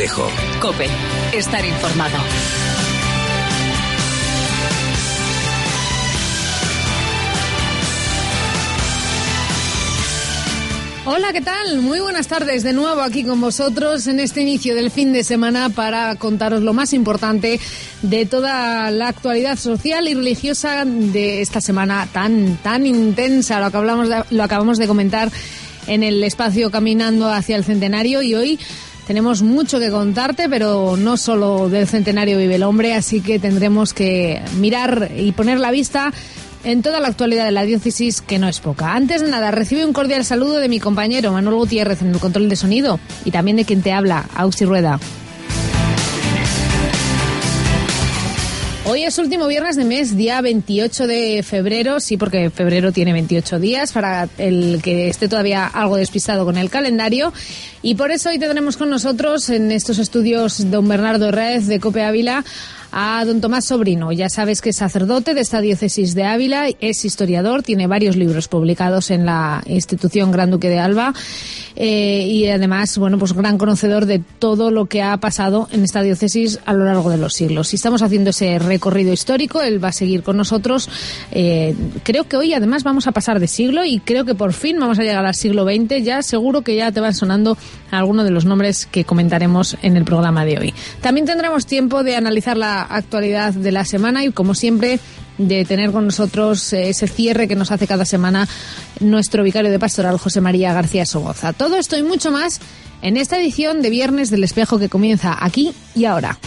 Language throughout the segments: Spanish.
Espejo. COPE. Estar informado. Hola, ¿qué tal? Muy buenas tardes de nuevo aquí con vosotros en este inicio del fin de semana para contaros lo más importante de toda la actualidad social y religiosa de esta semana tan intensa. Lo acabamos de comentar en el espacio Caminando hacia el Centenario y hoy tenemos mucho que contarte, pero no solo del centenario vive el hombre, así que tendremos que mirar y poner la vista en toda la actualidad de la diócesis, que no es poca. Antes de nada, recibe un cordial saludo de mi compañero Manuel Gutiérrez en el control de sonido y también de quien te habla, Auxi Rueda. Hoy es último viernes de mes, día 28 de febrero, sí, porque febrero tiene 28 días, para el que esté todavía algo despistado con el calendario. Y por eso hoy tendremos con nosotros en estos estudios don Bernardo Herrez de COPE Ávila a don Tomás Sobrino. Ya sabes que es sacerdote de esta diócesis de Ávila, es historiador, tiene varios libros publicados en la institución Gran Duque de Alba y además, bueno, pues gran conocedor de todo lo que ha pasado en esta diócesis a lo largo de los siglos. Y estamos haciendo ese recorrido histórico, él va a seguir con nosotros. Creo que hoy además vamos a pasar de siglo y creo que por fin vamos a llegar al siglo XX. Ya seguro que ya te van sonando algunos de los nombres que comentaremos en el programa de hoy. También tendremos tiempo de analizar la actualidad de la semana y, como siempre, de tener con nosotros ese cierre que nos hace cada semana nuestro vicario de pastoral, José María García Somoza. Todo esto y mucho más en esta edición de Viernes del Espejo que comienza aquí y ahora.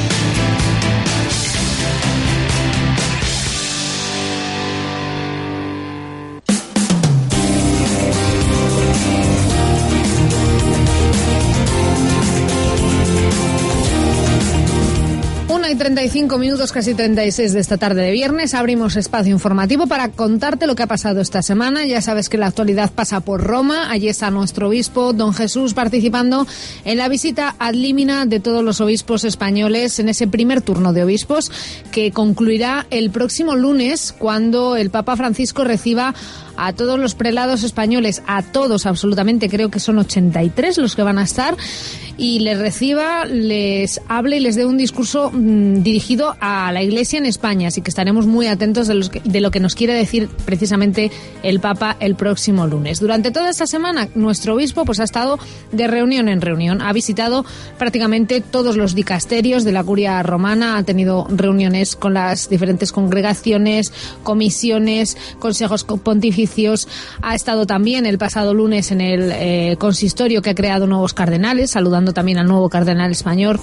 Y 35 minutos, casi 36 de esta tarde de viernes, abrimos espacio informativo para contarte lo que ha pasado esta semana. Ya sabes que la actualidad pasa por Roma. Allí está nuestro obispo, don Jesús, participando en la visita ad limina de todos los obispos españoles en ese primer turno de obispos que concluirá el próximo lunes, cuando el Papa Francisco reciba a todos los prelados españoles, a todos absolutamente, creo que son 83 los que van a estar, y les reciba, les hable y les dé un discurso dirigido a la Iglesia en España. Así que estaremos muy atentos de lo que nos quiere decir precisamente el Papa el próximo lunes. Durante toda esta semana nuestro obispo pues ha estado de reunión en reunión, ha visitado prácticamente todos los dicasterios de la Curia Romana, ha tenido reuniones con las diferentes congregaciones, comisiones, consejos pontificios, ha estado también el pasado lunes en el consistorio que ha creado nuevos cardenales, saludando también al nuevo cardenal español,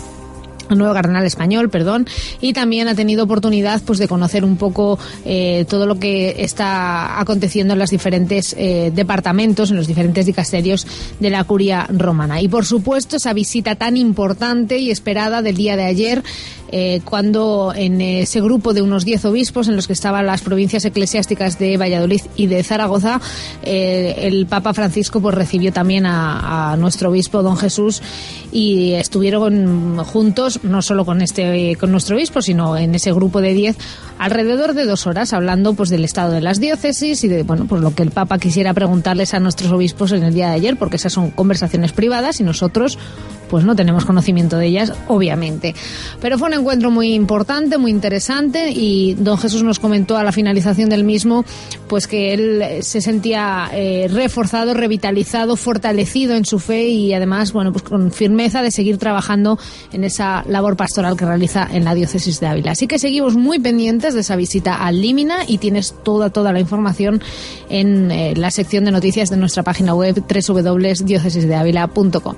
y también ha tenido oportunidad pues de conocer un poco todo lo que está aconteciendo en los diferentes departamentos, en los diferentes dicasterios de la Curia Romana. Y por supuesto esa visita tan importante y esperada del día de ayer, cuando en ese grupo de unos 10 obispos en los que estaban las provincias eclesiásticas de Valladolid y de Zaragoza, el Papa Francisco pues recibió también a nuestro obispo don Jesús y estuvieron juntos, no solo con nuestro obispo, sino en ese grupo de 10, alrededor de 2 horas, hablando pues del estado de las diócesis y de pues lo que el Papa quisiera preguntarles a nuestros obispos en el día de ayer, porque esas son conversaciones privadas y nosotros pues no tenemos conocimiento de ellas, obviamente. Pero fue un encuentro muy importante, muy interesante, y don Jesús nos comentó a la finalización del mismo pues que él se sentía reforzado, revitalizado, fortalecido en su fe y además, bueno, pues con firmeza de seguir trabajando en esa labor pastoral que realiza en la diócesis de Ávila. Así que seguimos muy pendientes de esa visita al Límina y tienes toda la información en la sección de noticias de nuestra página web www.diocesisdeavila.com.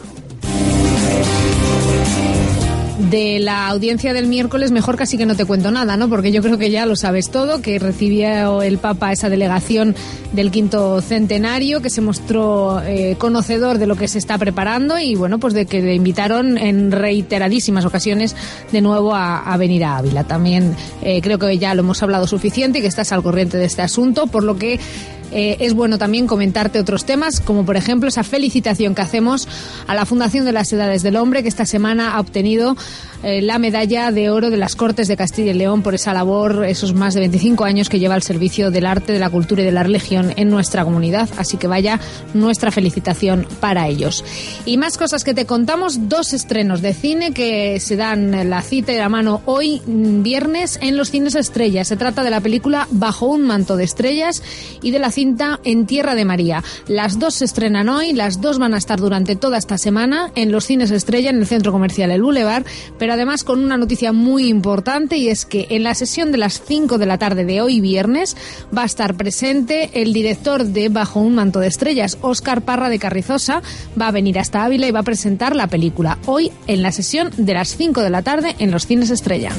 De la audiencia del miércoles mejor casi que no te cuento nada, ¿no? Porque yo creo que ya lo sabes todo, que recibió el Papa esa delegación del 5º centenario, que se mostró conocedor de lo que se está preparando y, bueno, pues de que le invitaron en reiteradísimas ocasiones de nuevo a venir a Ávila. También creo que ya lo hemos hablado suficiente y que estás al corriente de este asunto, por lo que es bueno también comentarte otros temas, como por ejemplo esa felicitación que hacemos a la Fundación de las Edades del Hombre, que esta semana ha obtenido la medalla de oro de las Cortes de Castilla y León por esa labor, esos más de 25 años que lleva al servicio del arte, de la cultura y de la religión en nuestra comunidad. Así que vaya nuestra felicitación para ellos. Y más cosas que te contamos, 2 estrenos de cine que se dan la cita y la mano hoy, viernes, en los cines Estrella. Se trata de la película Bajo un manto de estrellas y de la cinta En tierra de María. Las 2 se estrenan hoy, las 2 van a estar durante toda esta semana en los cines Estrella, en el Centro Comercial El Boulevard, pero además con una noticia muy importante, y es que en la sesión de las 5 de la tarde de hoy viernes va a estar presente el director de Bajo un manto de estrellas, Óscar Parra de Carrizosa. Va a venir hasta Ávila y va a presentar la película hoy en la sesión de las 5 de la tarde en los cines Estrella.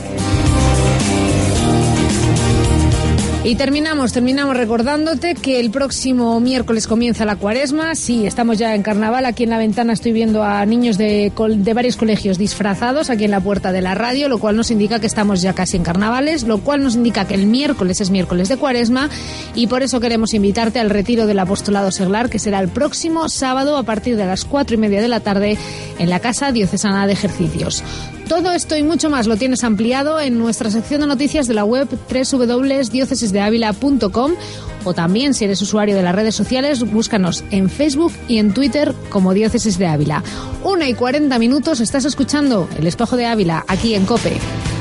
Y terminamos recordándote que el próximo miércoles comienza la Cuaresma. Sí, estamos ya en carnaval. Aquí en la ventana estoy viendo a niños de varios colegios disfrazados aquí en la puerta de la radio, lo cual nos indica que estamos ya casi en carnavales, lo cual nos indica que el miércoles es miércoles de Cuaresma, y por eso queremos invitarte al retiro del apostolado seglar, que será el próximo sábado a partir de las 4:30 de la tarde en la Casa Diocesana de Ejercicios. Todo esto y mucho más lo tienes ampliado en nuestra sección de noticias de la web www.diocesisdeavila.com, o también, si eres usuario de las redes sociales, búscanos en Facebook y en Twitter como Diócesis de Ávila. 1:40, estás escuchando El Espejo de Ávila, aquí en COPE.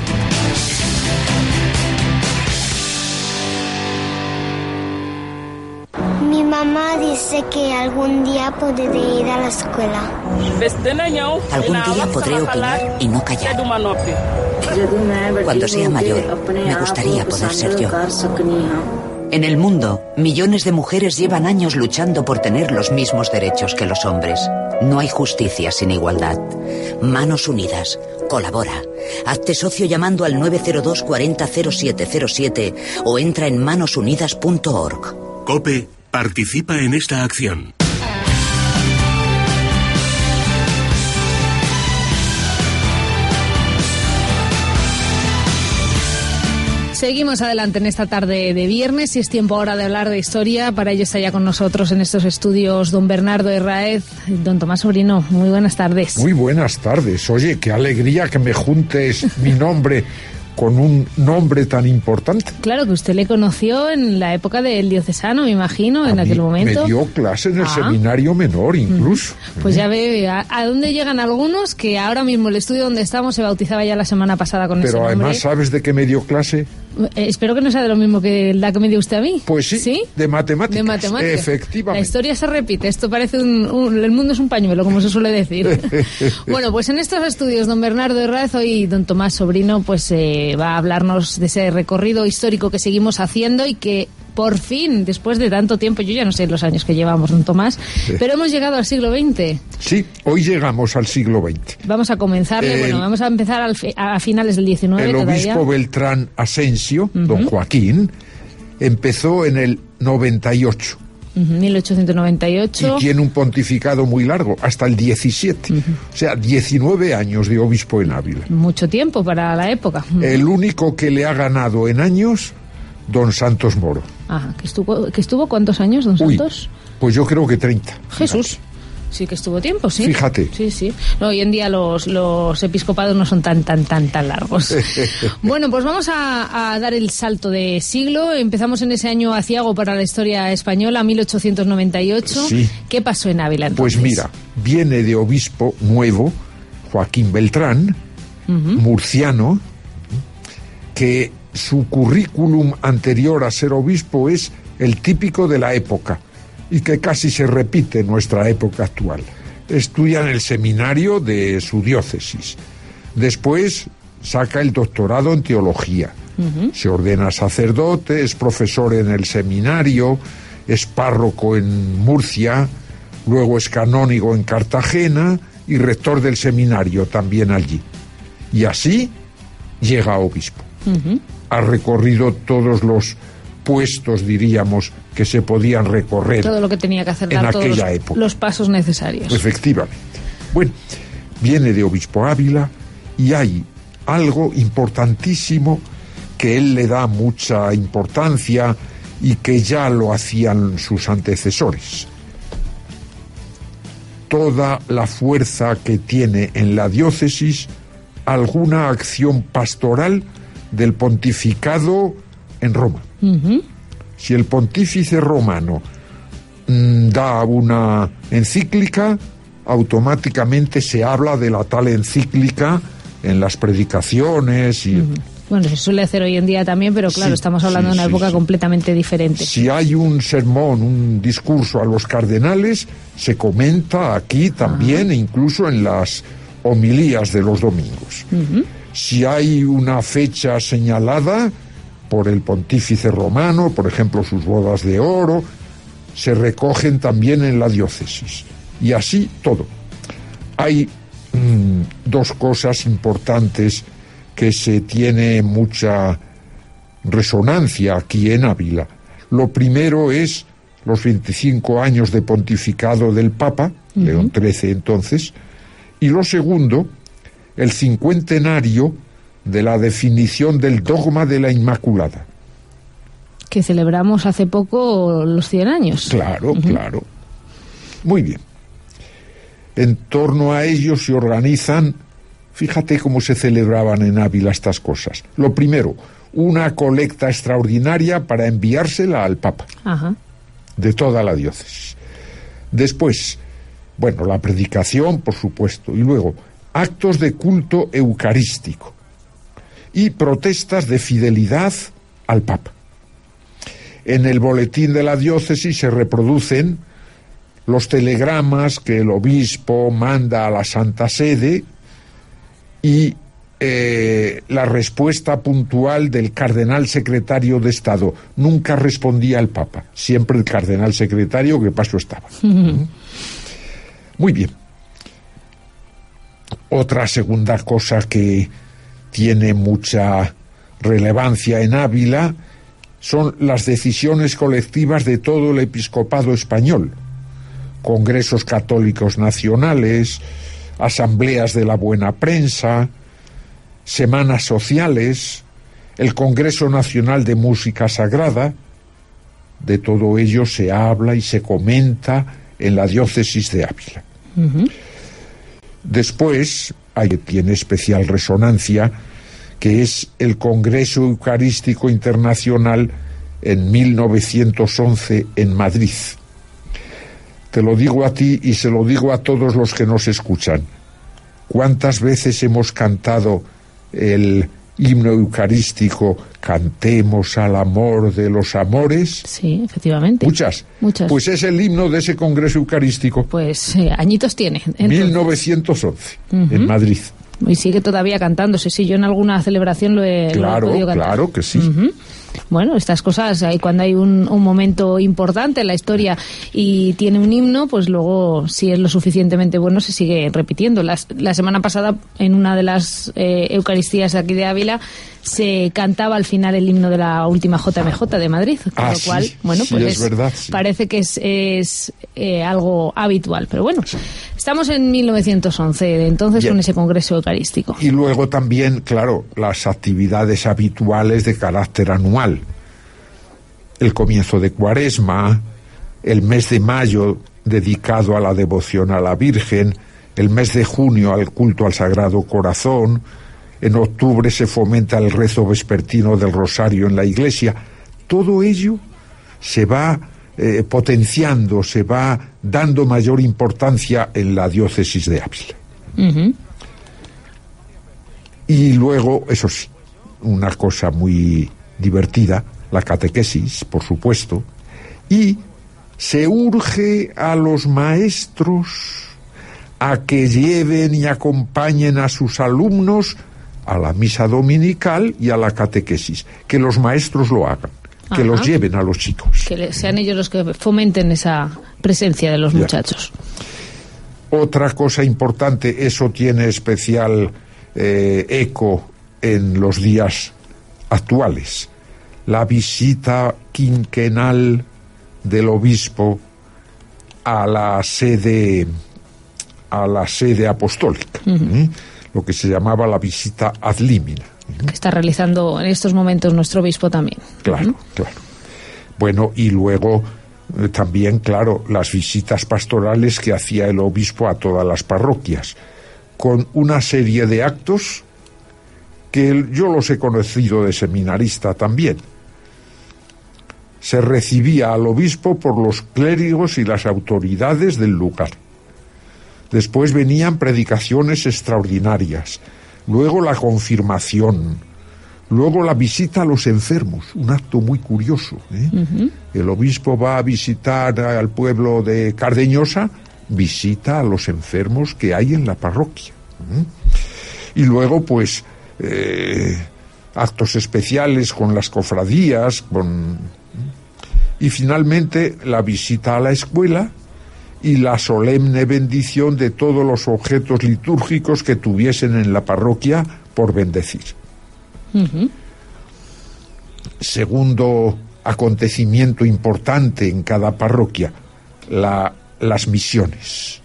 Mi mamá dice que algún día podré ir a la escuela. Algún día podré opinar y no callar. Cuando sea mayor, me gustaría poder ser yo. En el mundo, millones de mujeres llevan años luchando por tener los mismos derechos que los hombres. No hay justicia sin igualdad. Manos Unidas. Colabora. Hazte socio llamando al 902 40 0707 o entra en manosunidas.org. COPE participa en esta acción. Seguimos adelante en esta tarde de viernes y es tiempo ahora de hablar de historia. Para ello está ya con nosotros en estos estudios don Bernardo Herráez. Don Tomás Sobrino, muy buenas tardes. Muy buenas tardes. Oye, qué alegría que me juntes mi nombre con un nombre tan importante. Claro, que usted le conoció en la época del diocesano, me imagino, en aquel momento. Me dio clase en el seminario menor, incluso. Pues ya ve a dónde llegan algunos, que ahora mismo el estudio donde estamos se bautizaba ya la semana pasada con ese nombre. Pero además, ¿sabes de qué me dio clase? Espero que no sea de lo mismo que la que me dio usted a mí. Pues sí, de matemáticas. De matemáticas. Efectivamente. La historia se repite. Esto parece el mundo es un pañuelo, como se suele decir. Bueno, pues en estos estudios, don Bernardo Herráez, hoy don Tomás Sobrino, pues va a hablarnos de ese recorrido histórico que seguimos haciendo y que por fin, después de tanto tiempo, yo ya no sé los años que llevamos, don Tomás, pero hemos llegado al siglo XX. Sí, hoy llegamos al siglo XX. Vamos a comenzarle, vamos a empezar a finales del XIX. El obispo Beltrán Asensio, don Joaquín, empezó en el 98. 1898. Y tiene un pontificado muy largo, hasta el 17. O sea, 19 años de obispo en Ávila. Mucho tiempo para la época. El único que le ha ganado en años, don Santos Moro. Ajá, ¿que estuvo cuántos años, don Santos? Pues yo creo que 30. Jesús. Fíjate. Sí que estuvo tiempo, sí. Fíjate. Sí. No, hoy en día los episcopados no son tan largos. Bueno, pues vamos a dar el salto de siglo. Empezamos en ese año aciago para la historia española, 1898. Sí. ¿Qué pasó en Ávila entonces? Pues mira, viene de obispo nuevo, Joaquín Beltrán, murciano, que su currículum anterior a ser obispo es el típico de la época y que casi se repite en nuestra época actual. Estudia en el seminario de su diócesis. Después saca el doctorado en teología. Se ordena sacerdote, es profesor en el seminario, es párroco en Murcia, luego es canónigo en Cartagena y rector del seminario también allí. Y así llega a obispo. Ha recorrido todos los puestos, diríamos, que se podían recorrer. Todo lo que tenía que hacer, en dar aquella todos época. Los pasos necesarios. Efectivamente. Bueno, viene de obispo Ávila y hay algo importantísimo que él le da mucha importancia y que ya lo hacían sus antecesores. Toda la fuerza que tiene en la diócesis alguna acción pastoral del pontificado en Roma. Si el pontífice romano da una encíclica, automáticamente se habla de la tal encíclica en las predicaciones y... Bueno, se suele hacer hoy en día también, pero claro, estamos hablando de una época completamente diferente. Si hay un sermón, un discurso a los cardenales, se comenta aquí también, incluso en las homilías de los domingos. Si hay una fecha señalada por el pontífice romano, por ejemplo, sus bodas de oro, se recogen también en la diócesis. Y así todo. Hay dos cosas importantes que se tiene mucha resonancia aquí en Ávila. Lo primero es los 25 años de pontificado del Papa, León XIII entonces, y lo segundo, el cincuentenario de la definición del dogma de la Inmaculada. Que celebramos hace poco los 100 años. Claro, claro. Muy bien. En torno a ello se organizan, fíjate cómo se celebraban en Ávila estas cosas. Lo primero, una colecta extraordinaria para enviársela al Papa, de toda la diócesis. Después, bueno, la predicación, por supuesto, y luego actos de culto eucarístico y protestas de fidelidad al Papa. En el boletín de la diócesis se reproducen los telegramas que el obispo manda a la Santa Sede y la respuesta puntual del cardenal secretario de Estado. Nunca respondía el Papa, siempre el cardenal secretario, que paso estaba. Muy bien. Otra segunda cosa que tiene mucha relevancia en Ávila son las decisiones colectivas de todo el episcopado español. Congresos católicos nacionales, asambleas de la buena prensa, semanas sociales, el Congreso Nacional de Música Sagrada. De todo ello se habla y se comenta en la diócesis de Ávila. Después, tiene especial resonancia, que es el Congreso Eucarístico Internacional en 1911 en Madrid. Te lo digo a ti y se lo digo a todos los que nos escuchan. ¿Cuántas veces hemos cantado el himno eucarístico, cantemos al amor de los amores? Sí, efectivamente. Muchas. Pues es el himno de ese Congreso Eucarístico. Pues añitos tiene. Entonces. 1911, en Madrid. Y sigue todavía cantándose. Sí, yo en alguna celebración lo he podido cantar. Claro que sí. Bueno, estas cosas, cuando hay un momento importante en la historia y tiene un himno, pues luego, si es lo suficientemente bueno, se sigue repitiendo. La semana pasada, en una de las Eucaristías aquí de Ávila, se cantaba al final el himno de la última JMJ de Madrid, con lo cual, bueno, pues es verdad, parece que es algo habitual. Pero bueno, estamos en 1911, entonces, con ese Congreso Eucarístico. Y luego también, claro, las actividades habituales de carácter anual. El comienzo de Cuaresma, el mes de mayo dedicado a la devoción a la Virgen, el mes de junio al culto al Sagrado Corazón, en octubre se fomenta el rezo vespertino del Rosario en la iglesia. Todo ello se va potenciando, se va dando mayor importancia en la diócesis de Ávila. Y luego, eso sí, una cosa muy divertida, la catequesis, por supuesto, y se urge a los maestros a que lleven y acompañen a sus alumnos a la misa dominical y a la catequesis, que los maestros lo hagan, que los lleven a los chicos. Que sean ellos los que fomenten esa presencia de los muchachos. Otra cosa importante, eso tiene especial eco en los días actuales, la visita quinquenal del obispo a la sede apostólica, lo que se llamaba la visita ad limina. Que está realizando en estos momentos nuestro obispo también. Claro, claro. Bueno, y luego también, claro, las visitas pastorales que hacía el obispo a todas las parroquias, con una serie de actos que yo los he conocido de seminarista también. Se recibía al obispo por los clérigos y las autoridades del lugar. Después venían predicaciones extraordinarias, luego la confirmación, luego la visita a los enfermos, un acto muy curioso, ¿eh? Uh-huh. El obispo va a visitar al pueblo de Cardeñosa, visita a los enfermos que hay en la parroquia. Y luego, pues, actos especiales con las cofradías, y finalmente la visita a la escuela y la solemne bendición de todos los objetos litúrgicos que tuviesen en la parroquia por bendecir. Uh-huh. Segundo acontecimiento importante en cada parroquia, las misiones.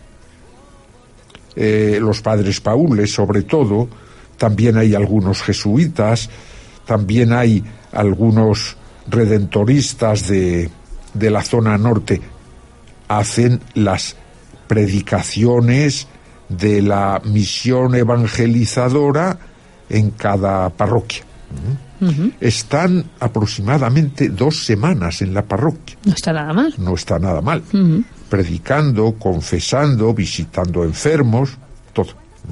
Los padres paules, sobre todo, también hay algunos jesuitas, también hay algunos redentoristas de la zona norte, hacen las predicaciones de la misión evangelizadora en cada parroquia. Uh-huh. Están aproximadamente 2 semanas en la parroquia. No está nada mal. No está nada mal. Uh-huh. Predicando, confesando, visitando enfermos, todo.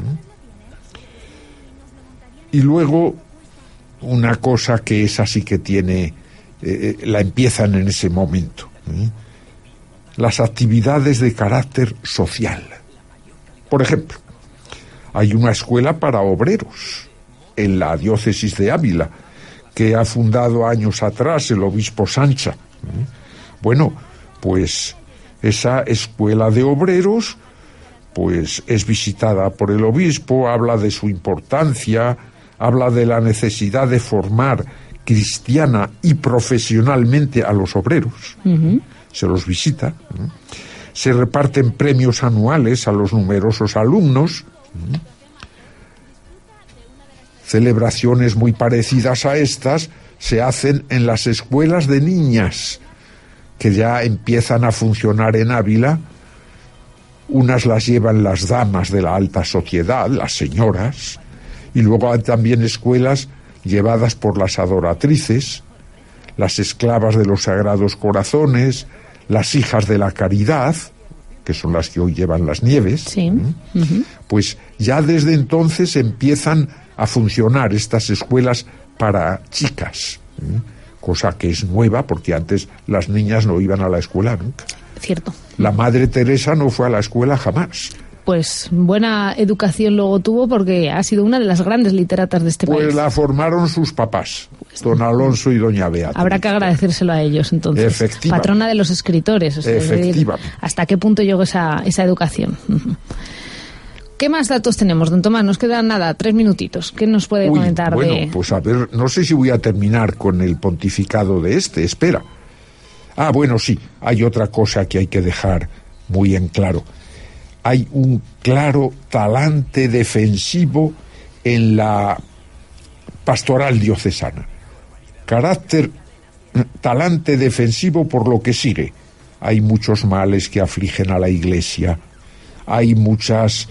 Y luego, una cosa que es así que tiene, la empiezan en ese momento, las actividades de carácter social. Por ejemplo, hay una escuela para obreros en la diócesis de Ávila, que ha fundado años atrás el obispo Sancha. Bueno, pues esa escuela de obreros pues es visitada por el obispo, habla de su importancia, habla de la necesidad de formar cristiana y profesionalmente a los obreros. Uh-huh. Se los visita. Se reparten premios anuales a los numerosos alumnos. Celebraciones muy parecidas a estas se hacen en las escuelas de niñas, que ya empiezan a funcionar en Ávila. Unas las llevan las damas de la alta sociedad, las señoras, y luego hay también escuelas llevadas por las adoratrices, las esclavas de los Sagrados Corazones, las hijas de la caridad, que son las que hoy llevan las nieves. Sí. Uh-huh. Pues ya desde entonces empiezan a funcionar estas escuelas para chicas, cosa que es nueva porque antes las niñas no iban a la escuela nunca. Cierto. La Madre Teresa no fue a la escuela jamás. Pues buena educación luego tuvo porque ha sido una de las grandes literatas de este país. Pues la formaron sus papás, don Alonso y doña Beatriz. Habrá que agradecérselo a ellos entonces. Efectivamente. Patrona de los escritores. O sea, efectivamente. ¿Hasta qué punto llegó esa educación? ¿Qué más datos tenemos, don Tomás? Nos quedan 3 minutitos. ¿Qué nos puede comentar bueno, de...? Pues a ver, no sé si voy a terminar con el pontificado de espera. Bueno, sí, hay otra cosa que hay que dejar muy en claro. Hay un claro talante defensivo en la pastoral diocesana. Talante defensivo por lo que sigue. Hay muchos males que afligen a la Iglesia. Hay muchos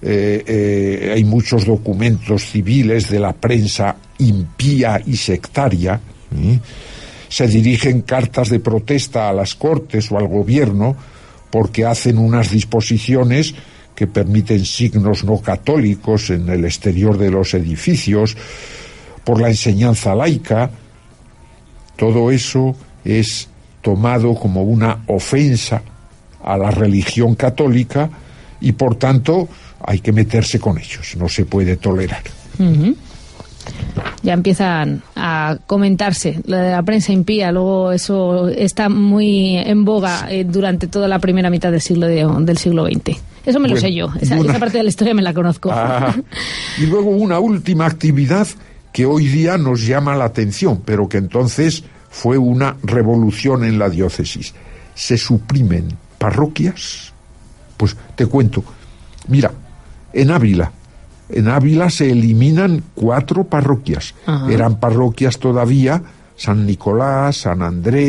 documentos civiles de la prensa impía y sectaria. Se dirigen cartas de protesta a las Cortes o al gobierno porque hacen unas disposiciones que permiten signos no católicos en el exterior de los edificios, por la enseñanza laica. Todo eso es tomado como una ofensa a la religión católica y por tanto hay que meterse con ellos, no se puede tolerar. Uh-huh. Ya empiezan a comentarse lo de la prensa impía, luego eso está muy en boga durante toda la primera mitad del siglo XX. Eso me lo sé yo, esa parte de la historia me la conozco. Y luego una última actividad que hoy día nos llama la atención, pero que entonces fue una revolución en la diócesis. Se suprimen parroquias. Pues te cuento, mira, en Ávila se eliminan 4 parroquias. Ajá. Eran parroquias todavía: San Nicolás, San Andrés,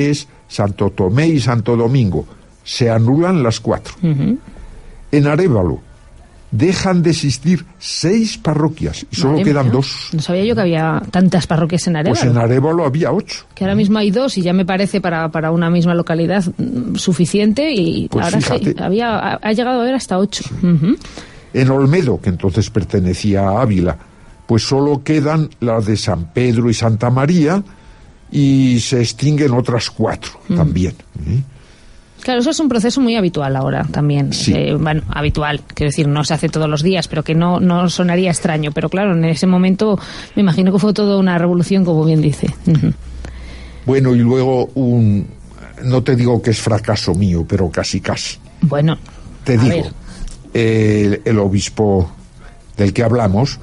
Santo Tomé y Santo Domingo. Se anulan las 4. En Arévalo dejan de existir 6 parroquias y solo quedan 2. No sabía yo que había tantas parroquias en Arévalo. Pues en Arévalo había 8. Que ahora mismo hay 2 y ya me parece para una misma localidad suficiente, y pues ahora fíjate, ha llegado a haber hasta 8. Sí. En Olmedo, que entonces pertenecía a Ávila, pues solo quedan las de San Pedro y Santa María, y se extinguen otras 4 también. Claro, eso es un proceso muy habitual ahora también. Sí. Bueno, habitual, quiero decir, no se hace todos los días, pero que no sonaría extraño. Pero claro, en ese momento me imagino que fue toda una revolución, como bien dice. Bueno, y luego no te digo que es fracaso mío, pero casi. Bueno, te digo, el obispo del que hablamos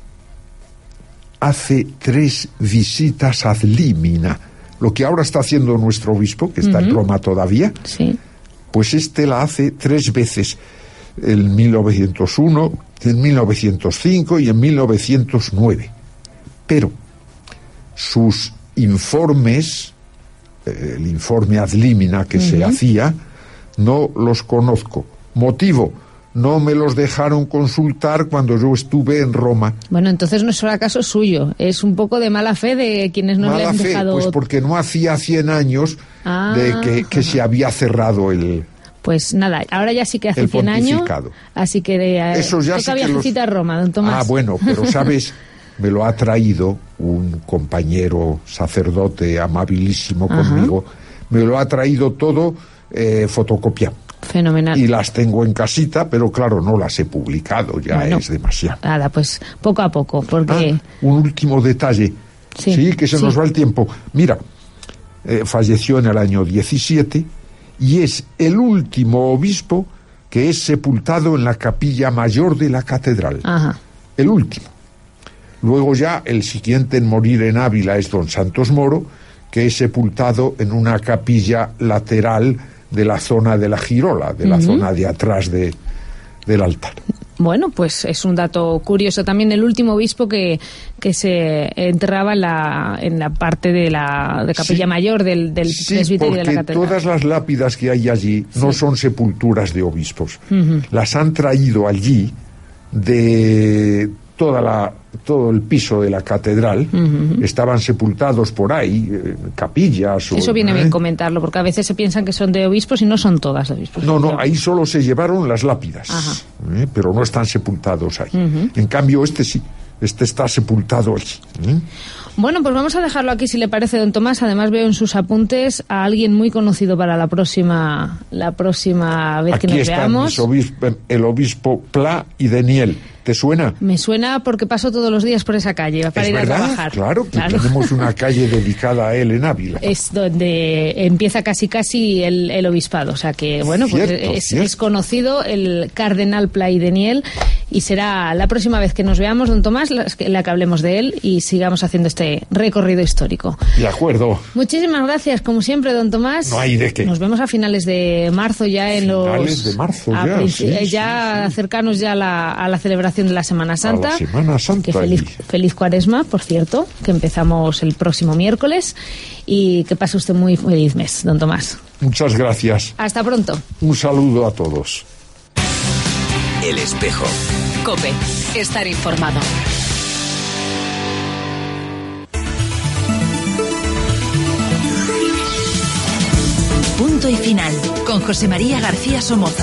hace 3 visitas ad limina. Lo que ahora está haciendo nuestro obispo, que está en Roma todavía, sí, pues la hace 3 veces, en 1901, en 1905 y en 1909. Pero sus informes, el informe ad limina que se hacía, no los conozco. Motivo: no me los dejaron consultar cuando yo estuve en Roma. Bueno, entonces no es fracaso suyo, es un poco de mala fe de quienes no le han dejado... Pues porque no hacía 100 años de que se había cerrado el... Pues nada, ahora ya sí que hace 100 años, así que eso ya toca viajecita a Roma, don Tomás. Bueno, pero ¿sabes? Me lo ha traído un compañero sacerdote amabilísimo conmigo, me lo ha traído todo fotocopiado. Fenomenal. Y las tengo en casita, pero claro, no las he publicado, ya es demasiado. Nada, pues poco a poco, porque... un último detalle, sí que se nos va el tiempo. Mira, falleció en el año 17 y es el último obispo que es sepultado en la capilla mayor de la catedral. El último. Luego ya el siguiente en morir en Ávila es don Santos Moro, que es sepultado en una capilla lateral de la zona de la girola, de la zona de atrás del altar. Bueno, pues es un dato curioso. También el último obispo que se enterraba en la parte de capilla mayor del presbiterio de la catedral. Porque todas las lápidas que hay allí no son sepulturas de obispos. Las han traído allí de todo el piso de la catedral. Estaban sepultados por ahí, capillas. Eso viene bien comentarlo, porque a veces se piensan que son de obispos y no son todas de obispos. No, ahí solo se llevaron las lápidas, pero no están sepultados ahí. En cambio, sí, está sepultado allí. Bueno, pues vamos a dejarlo aquí, si le parece, don Tomás. Además veo en sus apuntes a alguien muy conocido para la próxima vez que nos veamos. Aquí están el obispo Pla y Daniel. ¿Te suena? Me suena porque paso todos los días por esa calle para ir a trabajar. Claro, tenemos una calle dedicada a él en Ávila. Es donde empieza casi el obispado. O sea que, bueno, pues es conocido el cardenal Pla y Daniel, y será la próxima vez que nos veamos, don Tomás, la que hablemos de él y sigamos haciendo este recorrido histórico. De acuerdo. Muchísimas gracias, como siempre, don Tomás. No hay de qué. Nos vemos a finales de marzo ya Finales de marzo ya. Cercanos ya a la celebración de la Semana Santa. A la Semana Santa. Que feliz Cuaresma, por cierto, que empezamos el próximo miércoles, y que pase usted muy feliz mes, don Tomás. Muchas gracias. Hasta pronto. Un saludo a todos. El Espejo. COPE. Estar informado. Punto y final. Con José María García Somoza.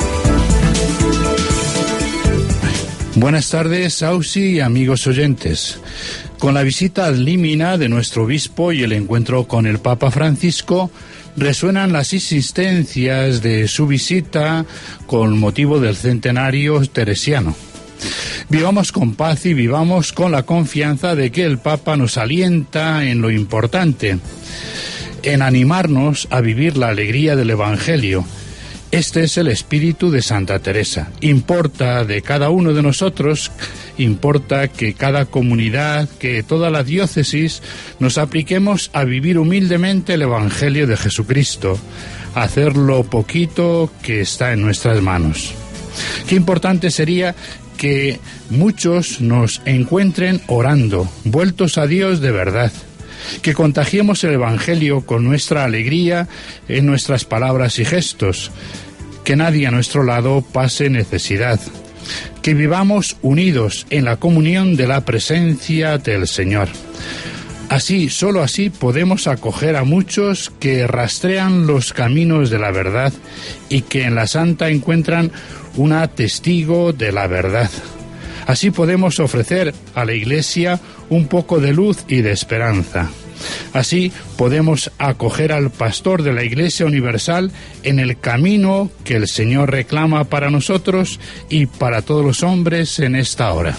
Buenas tardes, Ausi y amigos oyentes. Con la visita ad limina de nuestro obispo y el encuentro con el Papa Francisco, resuenan las insistencias de su visita con motivo del centenario teresiano. Vivamos con paz y vivamos con la confianza de que el Papa nos alienta en lo importante, en animarnos a vivir la alegría del Evangelio. Este es el espíritu de Santa Teresa. Importa de cada uno de nosotros, importa que cada comunidad, que toda la diócesis, nos apliquemos a vivir humildemente el Evangelio de Jesucristo, a hacer lo poquito que está en nuestras manos. Qué importante sería que muchos nos encuentren orando, vueltos a Dios de verdad, que contagiemos el Evangelio con nuestra alegría en nuestras palabras y gestos, que nadie a nuestro lado pase necesidad, que vivamos unidos en la comunión de la presencia del Señor. Así, solo así podemos acoger a muchos que rastrean los caminos de la verdad y que en la Santa encuentran un testigo de la verdad. Así podemos ofrecer a la Iglesia un poco de luz y de esperanza. Así podemos acoger al pastor de la Iglesia Universal en el camino que el Señor reclama para nosotros y para todos los hombres en esta hora.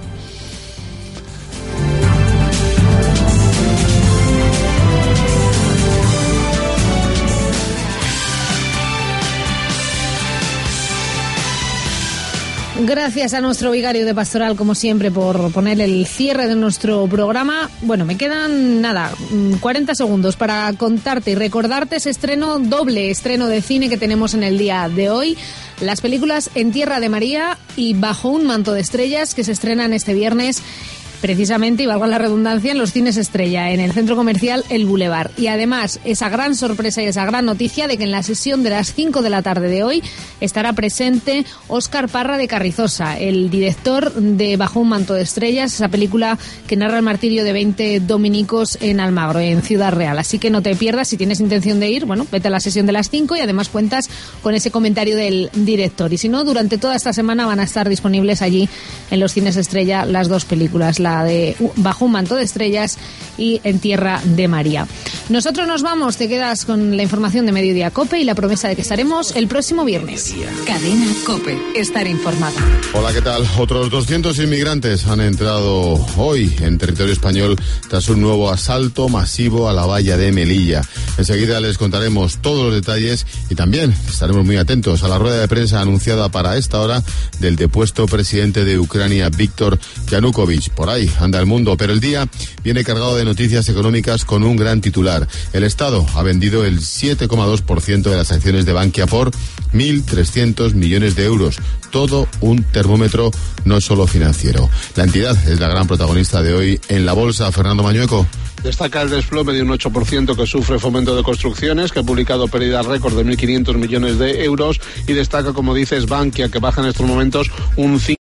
Gracias a nuestro vicario de pastoral, como siempre, por poner el cierre de nuestro programa. Bueno, me quedan, 40 segundos para contarte y recordarte ese doble estreno de cine que tenemos en el día de hoy. Las películas En Tierra de María y Bajo un manto de estrellas, que se estrenan este viernes, precisamente, y valga la redundancia, en los cines Estrella, en el centro comercial El Boulevard. Y además, esa gran sorpresa y esa gran noticia de que en la sesión de las 5 de la tarde de hoy estará presente Óscar Parra de Carrizosa, el director de Bajo un manto de estrellas, esa película que narra el martirio de 20 dominicos en Almagro, en Ciudad Real. Así que no te pierdas, si tienes intención de ir, vete a la sesión de las 5 y además cuentas con ese comentario del director. Y si no, durante toda esta semana van a estar disponibles allí en los cines Estrella las dos películas, la de Bajo un manto de estrellas y En Tierra de María. Nosotros nos vamos, te quedas con la información de Mediodía COPE y la promesa de que estaremos el próximo viernes. Cadena COPE, estar informado. Hola, ¿qué tal? Otros 200 inmigrantes han entrado hoy en territorio español tras un nuevo asalto masivo a la valla de Melilla. Enseguida les contaremos todos los detalles y también estaremos muy atentos a la rueda de prensa anunciada para esta hora del depuesto presidente de Ucrania, Víctor Yanukovych. Por ahí anda el mundo, pero el día viene cargado de noticias económicas con un gran titular. El Estado ha vendido el 7,2% de las acciones de Bankia por 1.300 millones de euros. Todo un termómetro no solo financiero. La entidad es la gran protagonista de hoy en la bolsa. Fernando Mañueco. Destaca el desplome de un 8% que sufre Fomento de Construcciones, que ha publicado pérdidas récord de 1.500 millones de euros, y destaca, como dices, Bankia, que baja en estos momentos un 5%.